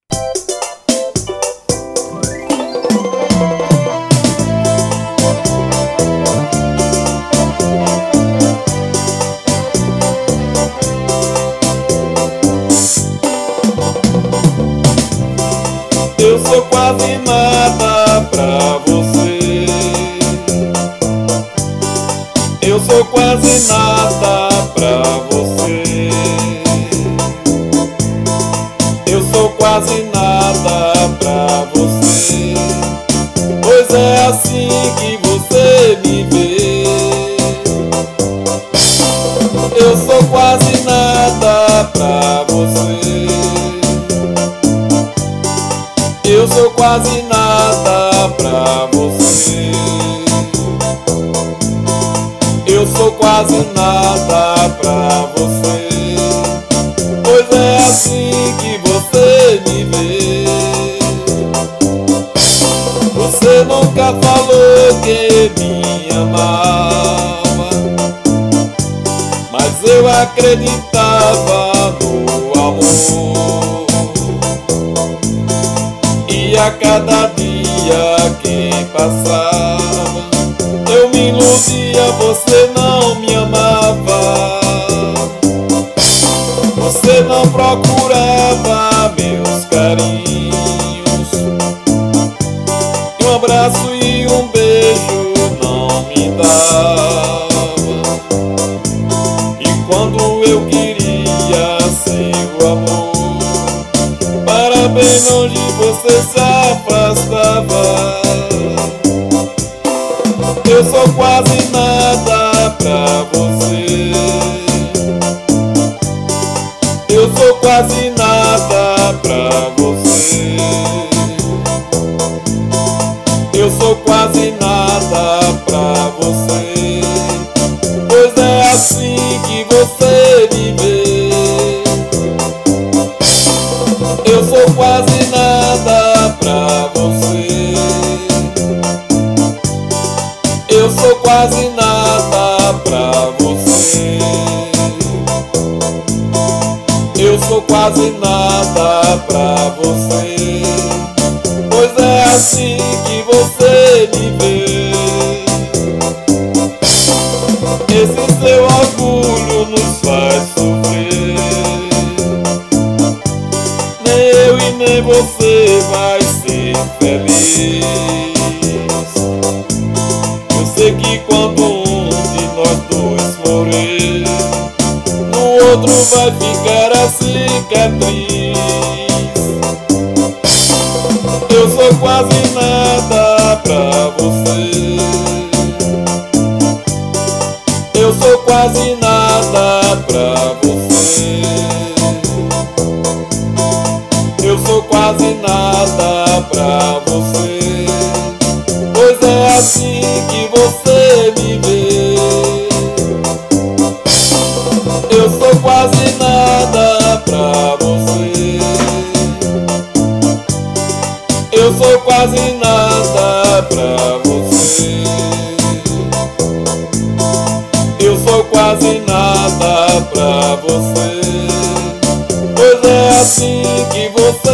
Eu sou quase nada pra você. Eu sou quase nada pra você. Eu sou quase nada pra você. Pois é assim que você me vê. Eu sou quase nada pra você. Eu sou quase nada pra você. Eu sou quase nada pra você. Pois é assim que você me vê. Você nunca falou que me amava, mas eu acreditava no amor. E a cada dia que passava, eu me iludia, você não me amava. Você não procurava meus carinhos, e um abraço e um beijo não me dava. E quando eu queria seu amor, para bem longe você se afastava. Eu sou quase nada pra você. Eu sou quase nada pra você. Eu sou quase nada pra você. Pois é assim que você me vê. Eu sou quase nada pra você. Eu sou quase nada pra você. Eu sou quase nada pra você. Pois é assim que você me vê. Esse seu orgulho nos faz sofrer. Nem eu e nem você vai ser feliz. Eu sei que quando um de nós dois morrer, no outro vai ficar a cicatriz. Eu sou quase nada pra você. Eu sou quase nada pra você. Eu sou quase nada pra você. Pois é assim que você me vê. Eu sou quase nada pra você. Eu sou quase nada pra você. Eu sou quase nada pra você. Pois é assim que você